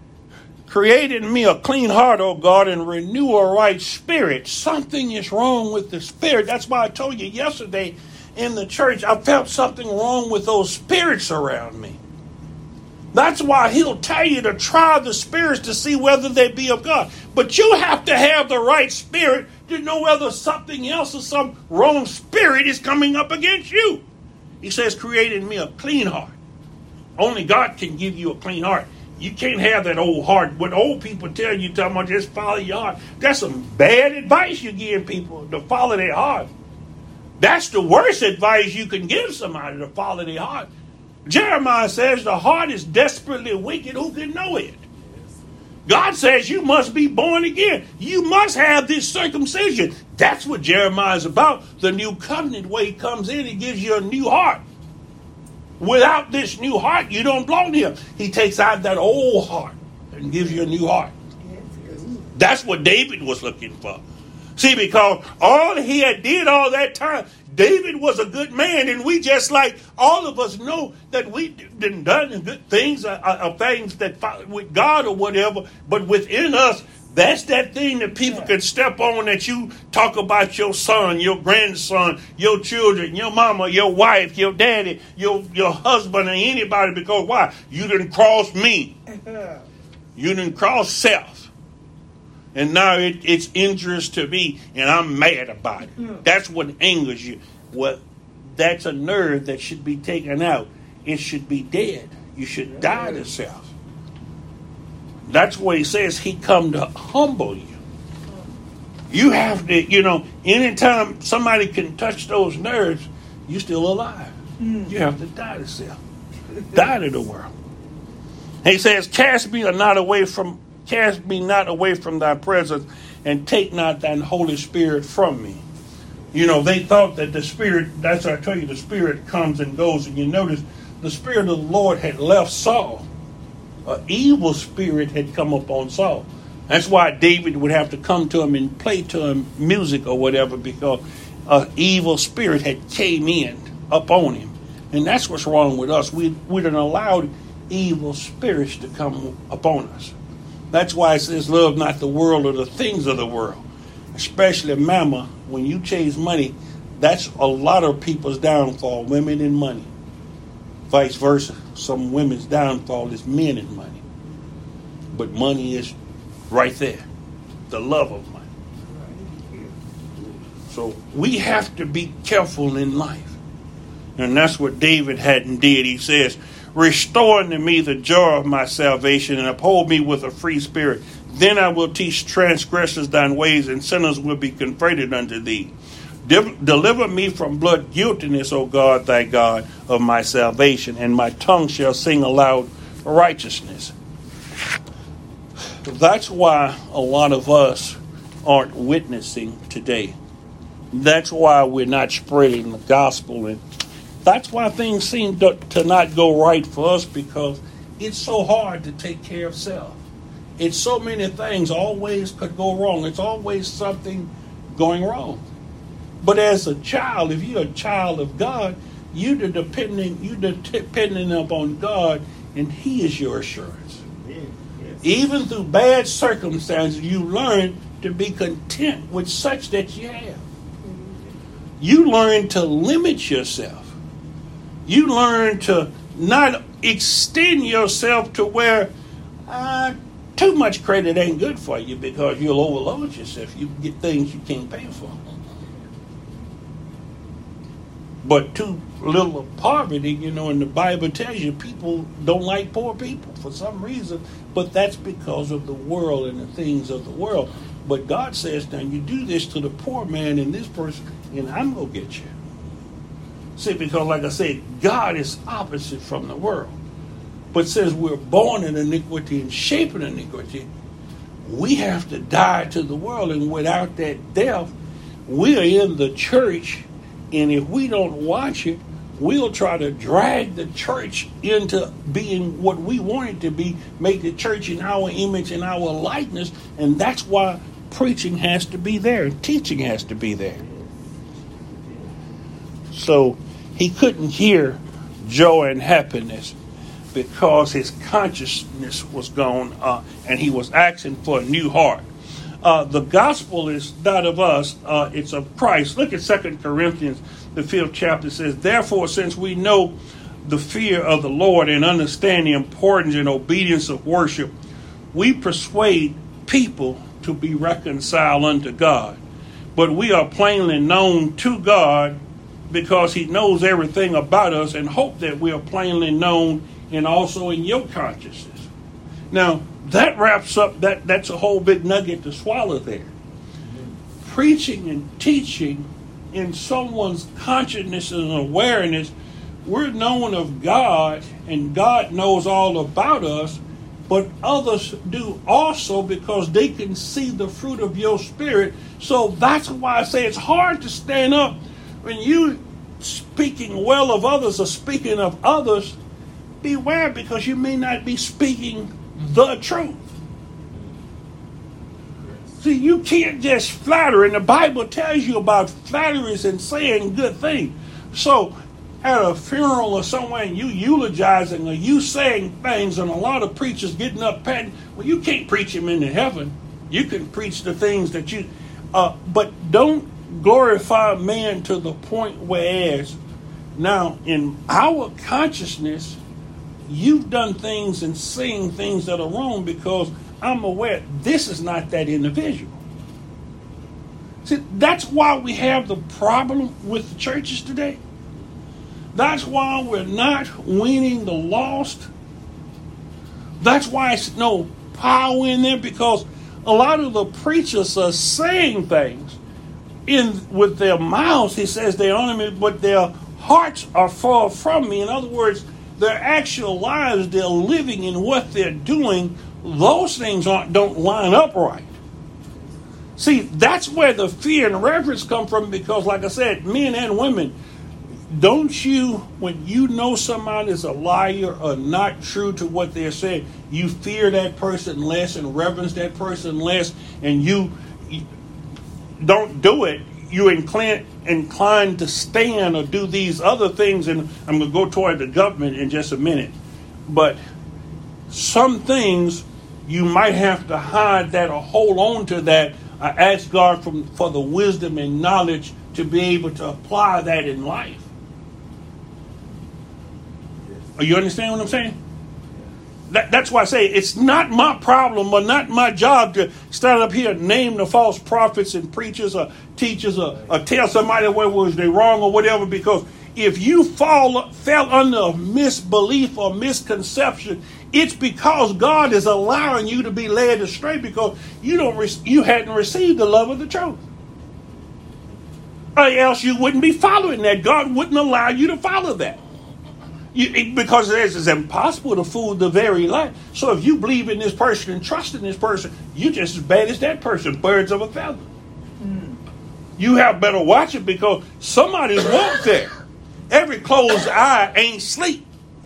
create in me a clean heart, O God, and renew a right spirit. Something is wrong with the spirit. That's why I told you yesterday in the church, I felt something wrong with those spirits around me. That's why He'll tell you to try the spirits to see whether they be of God. But you have to have the right spirit to know whether something else or some wrong spirit is coming up against you. He says, create in me a clean heart. Only God can give you a clean heart. You can't have that old heart. What old people tell you, talking about just follow your heart. That's some bad advice you give people, to follow their heart. That's the worst advice you can give somebody, to follow their heart. Jeremiah says the heart is desperately wicked. Who can know it? God says you must be born again. You must have this circumcision. That's what Jeremiah is about. The new covenant, where He comes in and gives you a new heart. Without this new heart, you don't belong to Him. He takes out that old heart and gives you a new heart. That's what David was looking for. See, because all he had did all that time, David was a good man, and we just like all of us know that we done good things, things that with God or whatever, but within us, that's that thing that people can step on, that you talk about your son, your grandson, your children, your mama, your wife, your daddy, your husband, or anybody, because why? You didn't cross me. You didn't cross self. And now it's injurious to me, and I'm mad about it. That's what angers you. Well, that's a nerve that should be taken out. It should be dead. You should die to self. That's what He says. He come to humble you. You have to, anytime somebody can touch those nerves, you're still alive. You have to die to self. Die to the world. He says, cast me not away from thy presence, and take not thine Holy Spirit from me. You know, they thought that the Spirit, that's why I tell you, the Spirit comes and goes. And you notice the Spirit of the Lord had left Saul. An evil spirit had come upon Saul. That's why David would have to come to him and play to him music or whatever, because an evil spirit had came in upon him. And that's what's wrong with us. We done allowed evil spirits to come upon us. That's why it says, love not the world or the things of the world. Especially mama, when you chase money, that's a lot of people's downfall, women and money. Vice versa. Some women's downfall is men and money. But money is right there. The love of money. So we have to be careful in life. And that's what David had and did. He says, restore unto me the joy of my salvation, and uphold me with a free spirit. Then I will teach transgressors thine ways, and sinners will be converted unto thee. Deliver me from blood guiltiness, O God, thy God, of my salvation, and my tongue shall sing aloud righteousness. That's why a lot of us aren't witnessing today. That's why we're not spreading the gospel, and that's why things seem to not go right for us, because it's so hard to take care of self. It's so many things always could go wrong. It's always something going wrong. But as a child, if you're a child of God, you're depending upon God, and He is your assurance. Yes. Even through bad circumstances, you learn to be content with such that you have. You learn to limit yourself. You learn to not extend yourself to where too much credit ain't good for you, because you'll overload yourself. You get things you can't pay for. But too little of poverty, you know, and the Bible tells you people don't like poor people for some reason, but that's because of the world and the things of the world. But God says, now you do this to the poor man and this person, and I'm going to get you. See, because like I said, God is opposite from the world. But since we're born in iniquity and shaped in iniquity, we have to die to the world. And without that death, we are in the church. And if we don't watch it, we'll try to drag the church into being what we want it to be, make the church in our image and our likeness. And that's why preaching has to be there and teaching has to be there. So he couldn't hear joy and happiness because his consciousness was gone, and he was asking for a new heart. The gospel is not of us, it's of Christ. Look at 2 Corinthians, the 5th chapter says, therefore, since we know the fear of the Lord and understand the importance and obedience of worship, we persuade people to be reconciled unto God. But we are plainly known to God because he knows everything about us, and hope that we are plainly known and also in your consciousness. Now, that wraps up, that's a whole big nugget to swallow there. Preaching and teaching in someone's consciousness and awareness, we're known of God, and God knows all about us, but others do also, because they can see the fruit of your spirit. So that's why I say it's hard to stand up when you speaking well of others or speaking of others. Beware, because you may not be speaking the truth. See, you can't just flatter, and the Bible tells you about flatteries and saying good things. So at a funeral or somewhere, and you eulogizing or you saying things, and a lot of preachers getting up patting, well, you can't preach them into heaven. You can preach the things that you but don't glorify man to the point whereas now in our consciousness, you've done things and saying things that are wrong, because I'm aware this is not that individual. See, that's why we have the problem with the churches today. That's why we're not winning the lost. That's why it's no power in there, because a lot of the preachers are saying things with their mouths. He says they honor me, but their hearts are far from me. In other words, their actual lives they're living and what they're doing, those things don't line up right. See, that's where the fear and reverence come from, because like I said, men and women, don't you, when you know somebody is a liar or not true to what they're saying, you fear that person less and reverence that person less, and you don't do it. You're inclined to stand or do these other things, and I'm going to go toward the government in just a minute. But some things you might have to hide that or hold on to that. I ask God for the wisdom and knowledge to be able to apply that in life. You understand what I'm saying? That's why I say it's not my problem or not my job to stand up here and name the false prophets and preachers or teachers or tell somebody where was they wrong or whatever, because if you fell under misbelief or misconception, it's because God is allowing you to be led astray because you hadn't received the love of the truth. Or else you wouldn't be following that. God wouldn't allow you to follow that. Because it's impossible to fool the very life. So if you believe in this person and trust in this person, you're just as bad as that person. Birds of a feather. You have better watch it, because somebody's walked there. Every closed eye ain't sleep.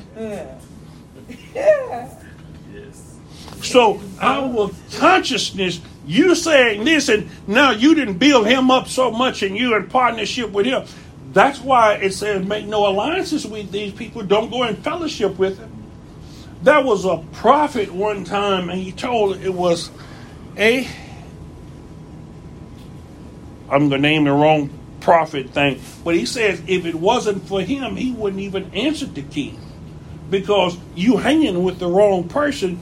So our consciousness, you saying this, and now you didn't build him up so much and you're in partnership with him. That's why it says make no alliances with these people. Don't go in fellowship with them. There was a prophet one time, and he told it was I'm going to name the wrong prophet thing, but he says if it wasn't for him, he wouldn't even answer the king, because you hanging with the wrong person.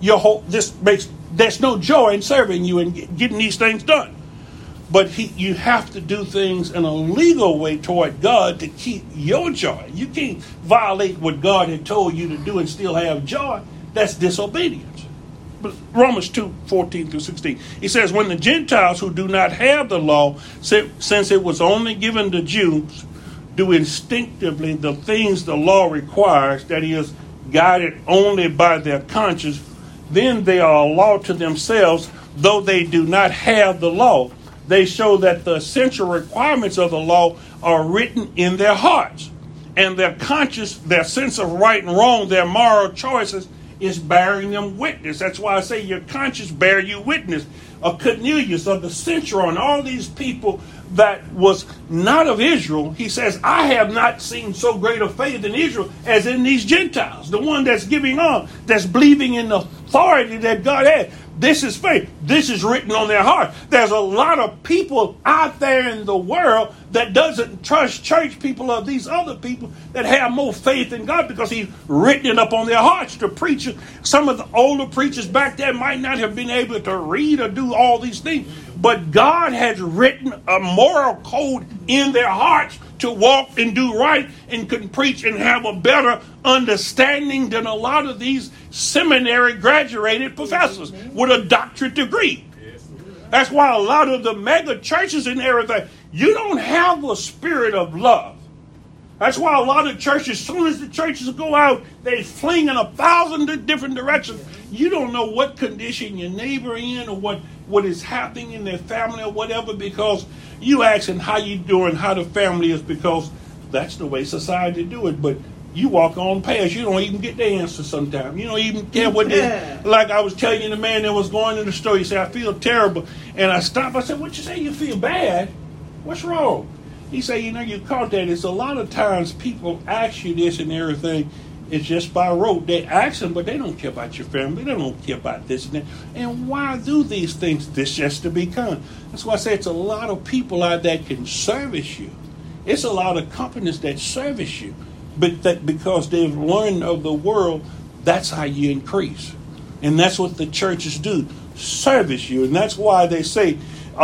There's no joy in serving you and getting these things done. But you have to do things in a legal way toward God to keep your joy. You can't violate what God had told you to do and still have joy. That's disobedience. But Romans 2:14-16. He says, when the Gentiles who do not have the law, since it was only given to Jews, do instinctively the things the law requires, that is, guided only by their conscience, then they are a law to themselves, though they do not have the law. They show that the essential requirements of the law are written in their hearts, and their conscience, their sense of right and wrong, their moral choices is bearing them witness. That's why I say your conscience bear you witness. Of Cornelius, of the centurion, all these people that was not of Israel, he says, I have not seen so great a faith in Israel as in these Gentiles. The one that's giving on, that's believing in the authority that God has. This is faith. This is written on their heart. There's a lot of people out there in the world that doesn't trust church people or these other people that have more faith in God, because he's written it up on their hearts. The preachers, some of the older preachers back there might not have been able to read or do all these things, but God has written a moral code in their hearts to walk and do right and can preach and have a better understanding than a lot of these seminary graduated professors with a doctorate degree. That's why a lot of the mega churches and everything, you don't have a spirit of love. That's why a lot of churches, as soon as the churches go out, they fling in 1,000 different directions. You don't know what condition your neighbor in or what is happening in their family or whatever, because you asking how you doing, how the family is, because that's the way society do it. But you walk on past, you don't even get the answer sometimes. You don't even care what they, like I was telling you, the man that was going to the store, he said, I feel terrible. And I stopped, I said, what you say, you feel bad? What's wrong? He said, you caught that. It's a lot of times people ask you this and everything. It's just by rote. They ask them, but they don't care about your family. They don't care about this and that. And why do these things? This just to be kind. That's why I say it's a lot of people out there that can service you. It's a lot of companies that service you. But that because they've learned of the world, that's how you increase. And that's what the churches do, service you. And that's why they say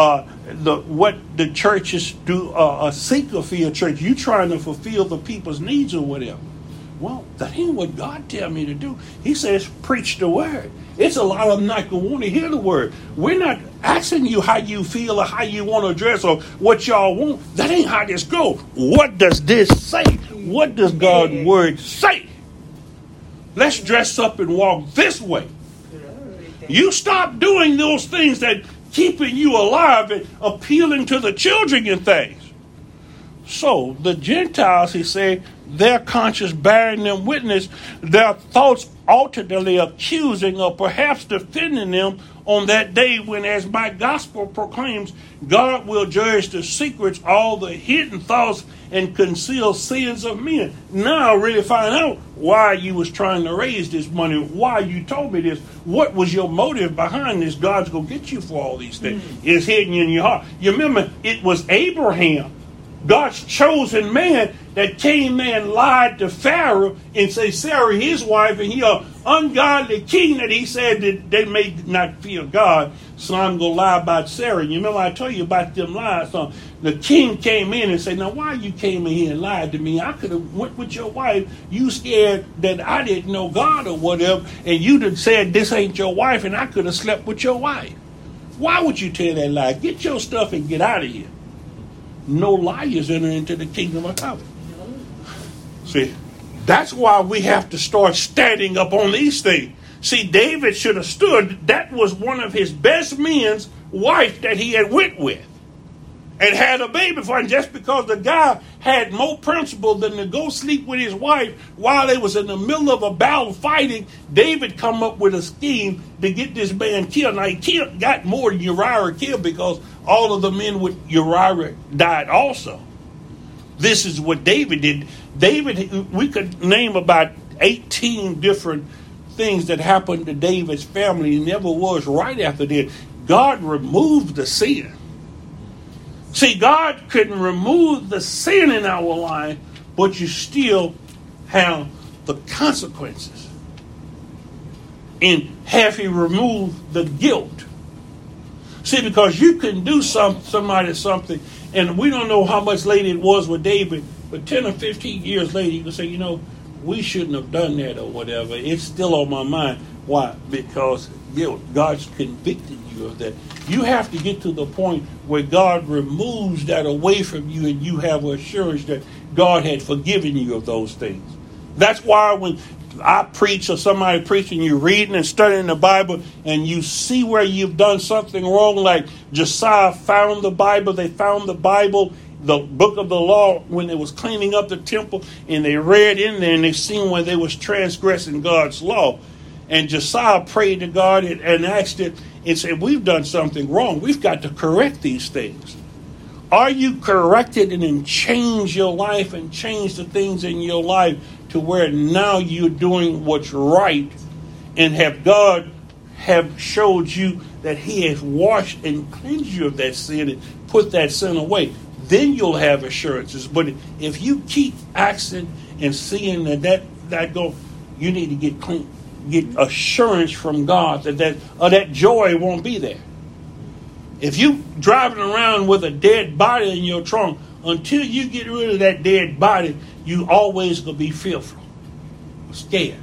what the churches do, a seeker-filled church, you trying to fulfill the people's needs or whatever. Well, that ain't what God tell me to do. He says, preach the word. It's a lot of them not going to want to hear the word. We're not asking you how you feel or how you want to dress or what y'all want. That ain't how this go. What does this say? What does God's word say? Let's dress up and walk this way. You stop doing those things that keeping you alive and appealing to the children and things. So the Gentiles, he said, their conscience bearing them witness, their thoughts alternately accusing or perhaps defending them on that day when, as my gospel proclaims, God will judge the secrets, all the hidden thoughts and concealed sins of men. Now I really find out why you was trying to raise this money, why you told me this, what was your motive behind this. God's going to get you for all these things. It's hidden in your heart. You remember, it was Abraham, God's chosen man, that came and lied to Pharaoh and say Sarah his wife, and he an ungodly king that he said that they may not fear God, so I'm going to lie about Sarah. You remember I told you about them lies. So the king came in and said, now why you came in here and lied to me? I could have went with your wife. You scared that I didn't know God or whatever, and you done said this ain't your wife, and I could have slept with your wife. Why would you tell that lie? Get your stuff and get out of here. No liars enter into the kingdom of heaven. See, that's why we have to start standing up on these things. See, David should have stood. That was one of his best men's wife that he had went with and had a baby for. And just because the guy had more principle than to go sleep with his wife while they was in the middle of a battle fighting, David come up with a scheme to get this man killed. Now, he got more than Uriah killed because all of the men with Uriah died also. This is what David did. David, we could name about 18 different things that happened to David's family. He never was right after that. God removed the sin. See, God couldn't remove the sin in our life, but you still have the consequences. And have he removed the guilt? See, because you can do somebody something, and we don't know how much later it was with David, but 10 or 15 years later, you can say, you know, we shouldn't have done that or whatever. It's still on my mind. Why? Because guilt. God's convicted you of that. You have to get to the point where God removes that away from you and you have assurance that God had forgiven you of those things. That's why when I preach or somebody preaching, you're reading and studying the Bible and you see where you've done something wrong, like Josiah found the Bible. They found the Bible, the book of the law, when they was cleaning up the temple, and they read in there and they seen where they was transgressing God's law. And Josiah prayed to God and asked it and said, we've done something wrong. We've got to correct these things. Are you corrected and then change your life and change the things in your life to where now you're doing what's right, and have God have showed you that he has washed and cleansed you of that sin and put that sin away? Then you'll have assurances. But if you keep asking and seeing that go, you need to get clean, get assurance from God that joy won't be there. If you driving around with a dead body in your trunk, until you get rid of that dead body, you always gonna be fearful, scared.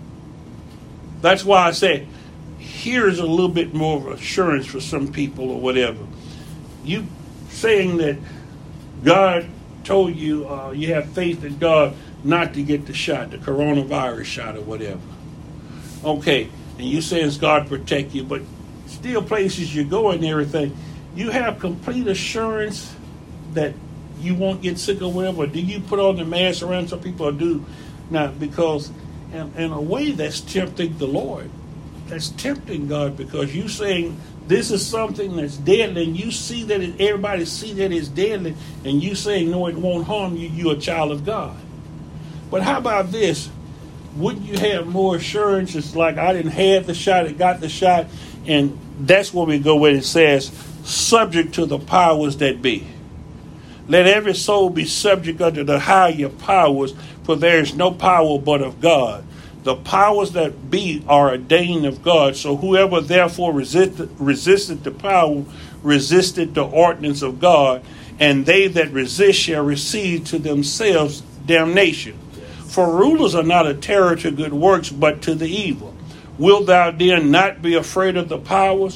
That's why I say, here's a little bit more of assurance for some people or whatever. You saying that God told you you have faith in God not to get the shot, the coronavirus shot or whatever. Okay, and you saying God protect you, but still places you go and everything, you have complete assurance that you won't get sick or whatever. Do you put on the mask around? Some people do not, because in a way that's tempting the Lord. That's tempting God, because you saying this is something that's deadly, and you see that everybody see that it's deadly, and you saying no, it won't harm you. You're a child of God. But how about this? Wouldn't you have more assurance? It's like I didn't have the shot, I got the shot, and that's where we go where it says, subject to the powers that be. Let every soul be subject unto the higher powers, for there is no power but of God. The powers that be are ordained of God. So whoever therefore resisted the power, resisted the ordinance of God, and they that resist shall receive to themselves damnation. For rulers are not a terror to good works, but to the evil. Wilt thou then not be afraid of the powers?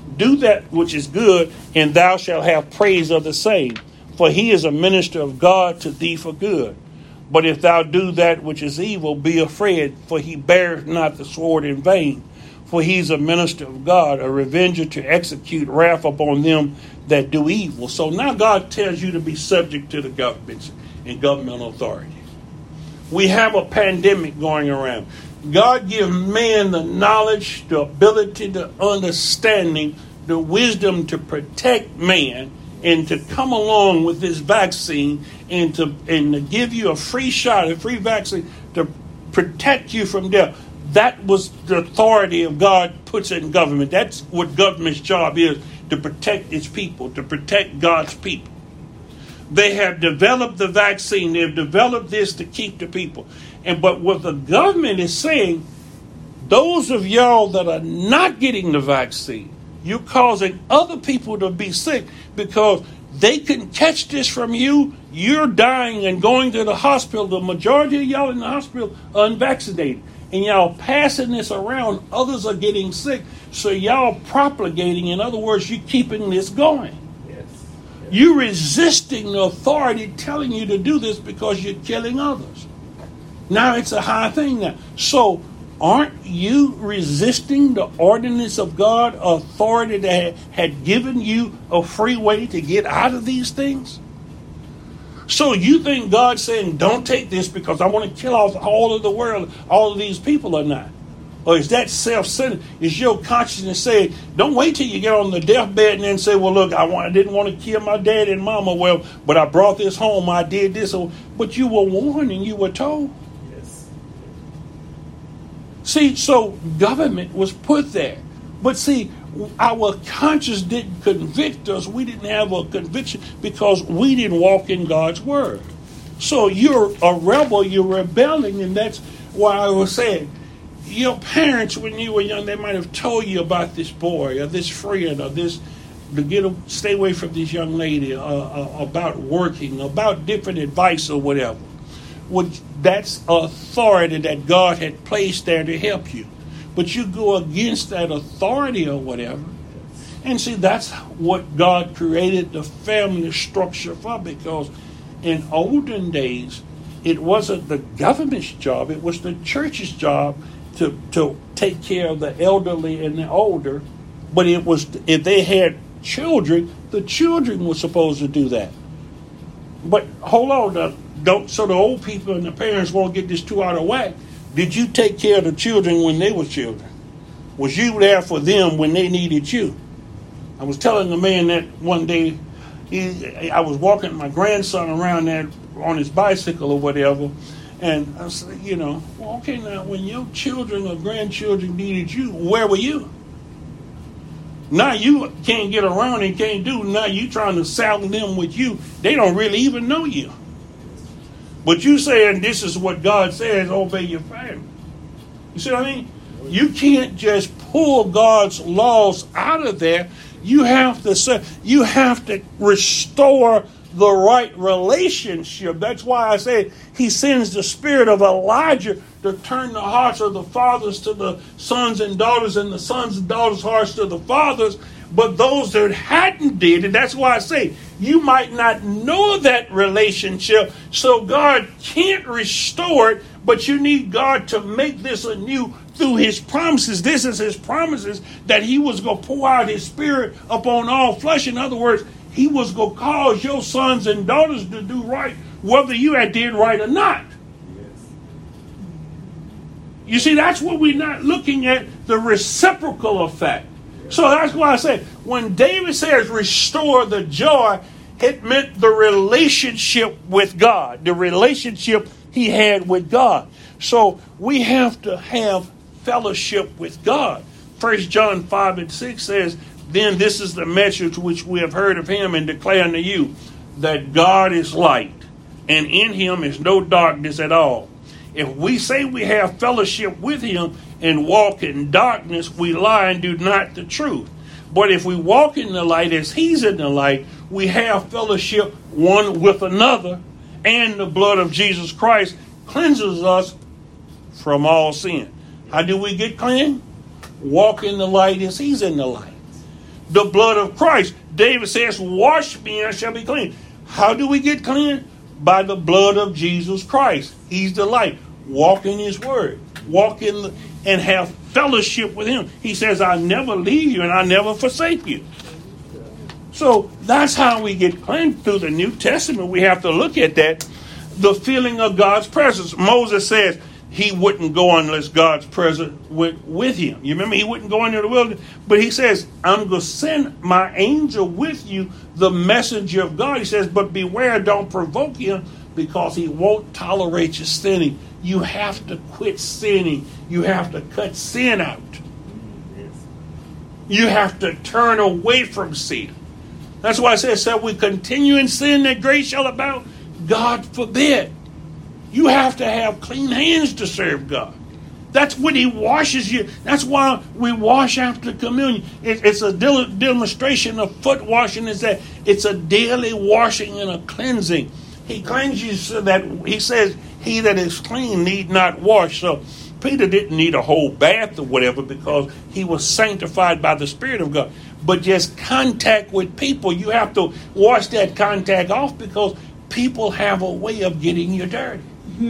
Do that which is good, and thou shalt have praise of the same. For he is a minister of God to thee for good. But if thou do that which is evil, be afraid, for he beareth not the sword in vain. For he is a minister of God, a revenger to execute wrath upon them that do evil. So now God tells you to be subject to the governments and governmental authority. We have a pandemic going around. God gives man the knowledge, the ability, the understanding, the wisdom to protect man and to come along with this vaccine and to give you a free shot, a free vaccine to protect you from death. That was the authority of God puts in government. That's what government's job is, to protect its people, to protect God's people. They have developed the vaccine. They've developed this to keep the people. But what the government is saying, those of y'all that are not getting the vaccine, you're causing other people to be sick because they can catch this from you. You're dying and going to the hospital. The majority of y'all in the hospital are unvaccinated. And y'all passing this around. Others are getting sick. So y'all propagating. In other words, you're keeping this going. Yes. You're resisting the authority telling you to do this because you're killing others. Now it's a high thing now. So aren't you resisting the ordinance of God, authority that had given you a free way to get out of these things? So you think God's saying, don't take this because I want to kill off all of the world, all of these people or not? Or is that self-centered? Is your consciousness saying, don't wait till you get on the deathbed and then say, well, look, I didn't want to kill my dad and mama. Well, but I brought this home. I did this. But you were warned and you were told. Yes. See, so government was put there. But see, our conscience didn't convict us. We didn't have a conviction because we didn't walk in God's word. So you're a rebel, you're rebelling, and that's why I was saying, your parents, when you were young, they might have told you about this boy or this friend or this, stay away from this young lady, about working, about different advice or whatever. That's authority that God had placed there to help you. But you go against that authority or whatever. And see, that's what God created the family structure for, because in olden days, it wasn't the government's job, it was the church's job to take care of the elderly and the older. But it was, if they had children, the children were supposed to do that. But hold on, so the old people and the parents won't get this too out of whack. Did you take care of the children when they were children? Was you there for them when they needed you? I was telling the man that one day, I was walking my grandson around there on his bicycle or whatever, and I said, well, okay, now when your children or grandchildren needed you, where were you? Now you can't get around and can't do, now you trying to saddle them with you. They don't really even know you. But you saying this is what God says, obey your family. You see what I mean? You can't just pull God's laws out of there. You have to restore the right relationship. That's why I say he sends the spirit of Elijah to turn the hearts of the fathers to the sons and daughters, and the sons and daughters' hearts to the fathers. But those that hadn't did, and that's why I say you might not know that relationship, so God can't restore it, but you need God to make this anew through his promises. This is his promises that he was going to pour out his spirit upon all flesh. In other words, he was going to cause your sons and daughters to do right, whether you had did right or not. Yes. You see, that's what we're not looking at, the reciprocal effect. So that's why I say, when David says restore the joy, it meant the relationship with God, the relationship he had with God. So we have to have fellowship with God. 1 John 5:6 says, then this is the message which we have heard of him and declare unto you, that God is light, and in him is no darkness at all. If we say we have fellowship with him and walk in darkness, we lie and do not the truth. But if we walk in the light as he's in the light, we have fellowship one with another, and the blood of Jesus Christ cleanses us from all sin. How do we get clean? Walk in the light as he's in the light. The blood of Christ. David says, wash me and I shall be clean. How do we get clean? By the blood of Jesus Christ. He's the light. Walk in his word. Walk in and have fellowship with him. He says, I never leave you and I never forsake you. So that's how we get cleansed through the New Testament. We have to look at that. The feeling of God's presence. Moses says he wouldn't go unless God's presence went with him. You remember he wouldn't go into the wilderness. But he says, I'm going to send my angel with you, the messenger of God. He says, but beware, don't provoke him because he won't tolerate your sinning. You have to quit sinning. You have to cut sin out. You have to turn away from sin. That's why I said, shall we continue in sin that grace shall abound? God forbid. You have to have clean hands to serve God. That's when he washes you. That's why we wash after communion. It's a demonstration of foot washing. Is that it's a daily washing and a cleansing. He cleanses you so that he says, he that is clean need not wash. So Peter didn't need a whole bath or whatever because he was sanctified by the Spirit of God. But just contact with people, you have to wash that contact off because people have a way of getting you dirty.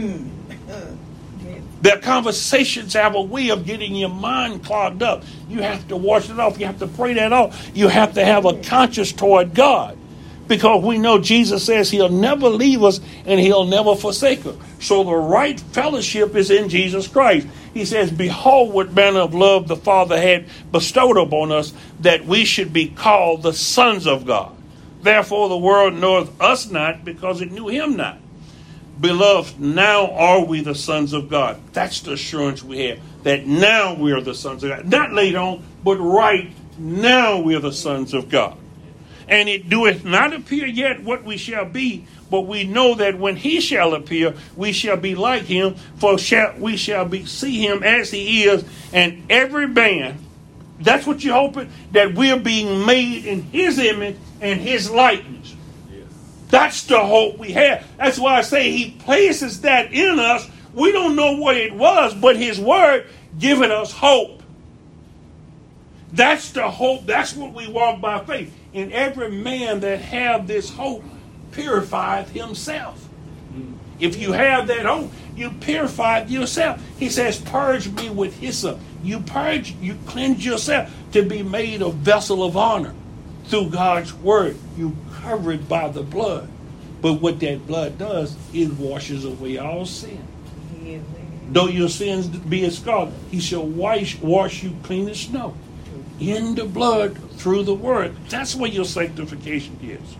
Their conversations have a way of getting your mind clogged up. You have to wash it off. You have to pray that off. You have to have a conscience toward God. Because we know Jesus says he'll never leave us and he'll never forsake us. So the right fellowship is in Jesus Christ. He says, behold what manner of love the Father had bestowed upon us, that we should be called the sons of God. Therefore the world knoweth us not, because it knew him not. Beloved, now are we the sons of God. That's the assurance we have, that now we are the sons of God. Not later on, but right now we are the sons of God. And it doeth not appear yet what we shall be, but we know that when he shall appear, we shall be like him, for we shall see him as he is. And every man, that's what you're hoping, that we're being made in his image and his likeness. Yes. That's the hope we have. That's why I say he places that in us. We don't know what it was, but his word giving us hope. That's the hope. That's what we walk by faith. And every man that have this hope purifieth himself. If you have that hope, you purify yourself. He says, purge me with hyssop. You purge, you cleanse yourself to be made a vessel of honor through God's word. You cover it by the blood. But what that blood does, it washes away all sin. Though your sins be as scarlet, he shall wash you clean as snow. In the blood, through the word. That's where your sanctification is.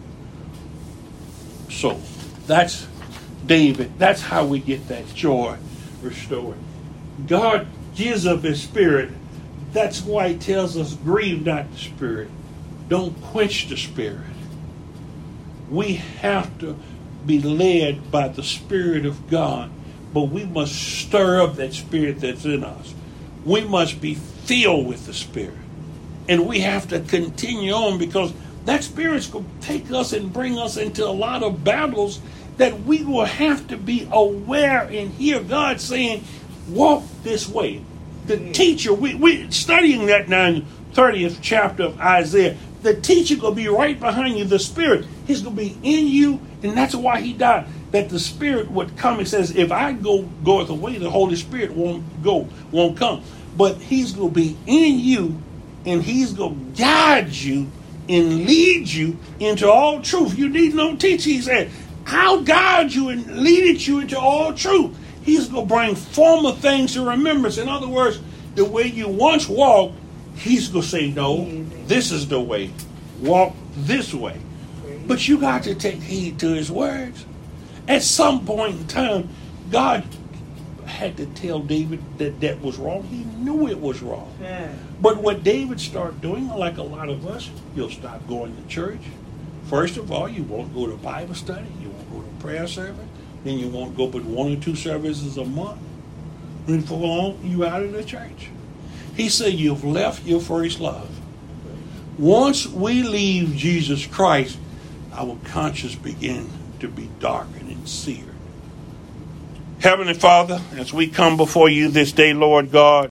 So, that's David. That's how we get that joy restored. God gives up his spirit. That's why he tells us, grieve not the spirit. Don't quench the spirit. We have to be led by the Spirit of God, but we must stir up that spirit that's in us. We must be filled with the Spirit. And we have to continue on, because that Spirit's going to take us and bring us into a lot of battles that we will have to be aware and hear God saying, walk this way. The teacher, we're studying that now in the 30th chapter of Isaiah. The teacher going to be right behind you, the Spirit. He's going to be in you, and that's why he died. That the Spirit would come. He says, if I goeth away, the Holy Spirit won't come. But he's going to be in you, and he's going to guide you and lead you into all truth. You need no teacher. He said, I'll guide you and lead you into all truth. He's going to bring former things to remembrance. In other words, the way you once walked, he's going to say, no, this is the way. Walk this way. But you got to take heed to his words. At some point in time, God had to tell David that was wrong. He knew it was wrong. Yeah. But what David started doing, like a lot of us, you'll stop going to church. First of all, you won't go to Bible study. You won't go to prayer service. Then you won't go but 1 or 2 services a month. And for long, you out of the church. He said, you've left your first love. Once we leave Jesus Christ, our conscience begin to be darkened and seared. Heavenly Father, as we come before you this day, Lord God,